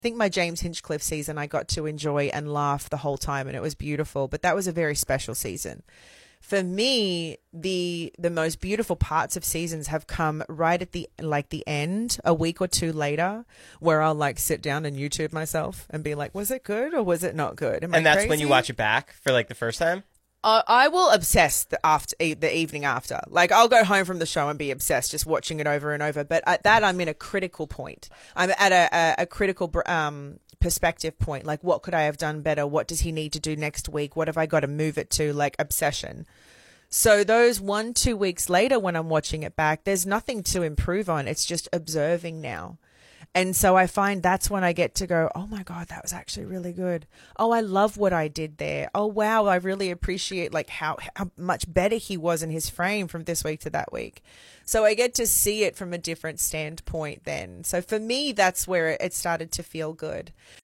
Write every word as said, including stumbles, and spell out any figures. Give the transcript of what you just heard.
think my James Hinchcliffe season I got to enjoy and laugh the whole time, and it was beautiful. But that was a very special season. For me, the the most beautiful parts of seasons have come right at the like the end, a week or two later, where I'll like sit down and YouTube myself and be like, was it good or was it not good? Am and I that's when you crazy? watch it back for like the first time? Uh, I will obsess the after e- the evening after. Like I'll go home from the show and be obsessed, just watching it over and over. But at that, I'm in a critical point. I'm at a, a, a critical br- um, perspective point. Like, what could I have done better? What does he need to do next week? What have I got to move it to? Like obsession. So those one, two weeks later, when I'm watching it back, there's nothing to improve on. It's just observing now. And so I find that's when I get to go, oh my God, that was actually really good. Oh, I love what I did there. Oh, wow. I really appreciate like how, how much better he was in his frame from this week to that week. So I get to see it from a different standpoint then. So for me, that's where it started to feel good.